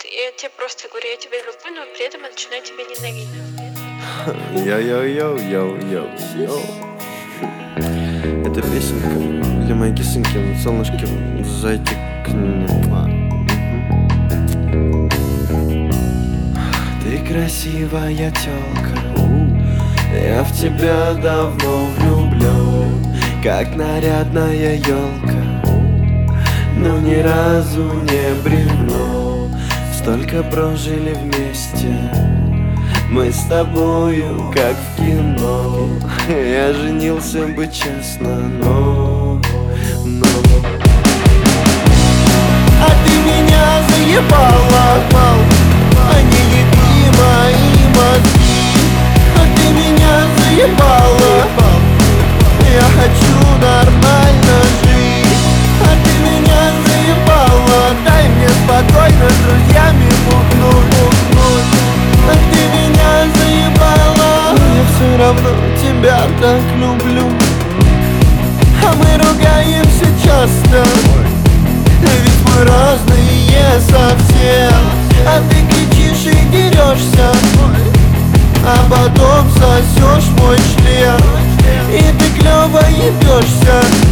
я тебе просто говорю, я тебя люблю, но при этом я начинаю тебя ненавидеть. Йоу-йоу-йоу-йоу-йоу. Это песенка для моей кисоньки, солнышки, зайти к нему. Ты красивая тёлка, я в тебя давно влюблен, как нарядная елка, но ни разу не бревно. Столько прожили вместе мы с тобою, как в кино. Я женился бы честно, но а ты меня заебала, они лепи мои мозги. А ты меня заебала, я хочу нормально жить. А ты меня заебала, дай мне спокойно с друзьями бухнуть. А ты меня заебала, я все равно тебя так люблю. а мы ругаемся часто, ведь мы разные совсем. А ты кричишь и дерешься, а потом сосешь мой член. И ты клёво ебешься.